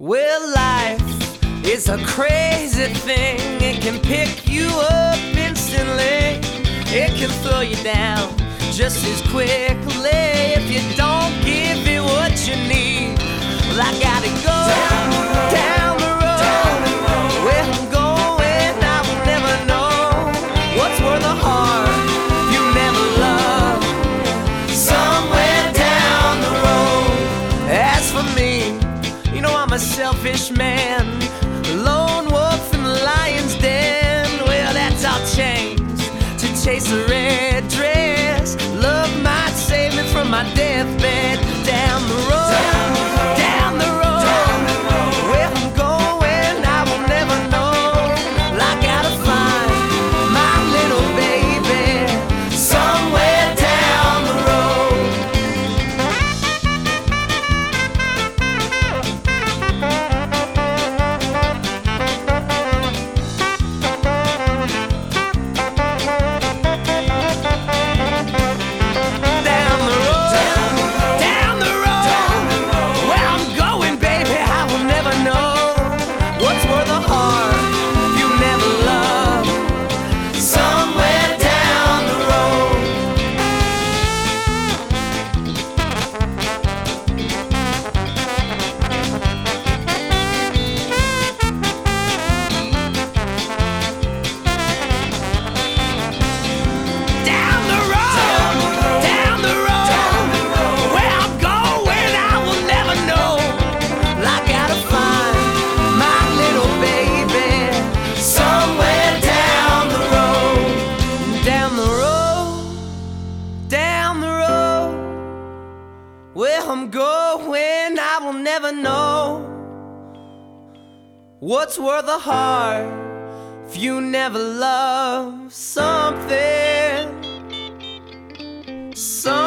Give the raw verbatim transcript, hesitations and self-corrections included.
Well, life is a crazy thing. It can pick you up instantly. It can throw you down just as quickly if you don't give it what you need. Well, I gotta go down the road. Where I'm going, I will never know what's worth a heart you never loved. Somewhere down the road. As for me, you know I'm a selfish man, lone wolf in the lion's den. Well, that's all changed to chase a red dress. Love might save me from my deathbed. Down the road, down the road, where I'm going I will never know. Well, I gotta find my little baby somewhere down the road. Down the road, down the road, where I'm going, baby, I will never know what's worth a heart you never loved. Somewhere down the road. Down the road, down the road, where I'm going I will never know. Well, I gotta find my little baby somewhere down the road. Down the road, down the road, where I'm going I will never know what's worth a heart if you never love something. Something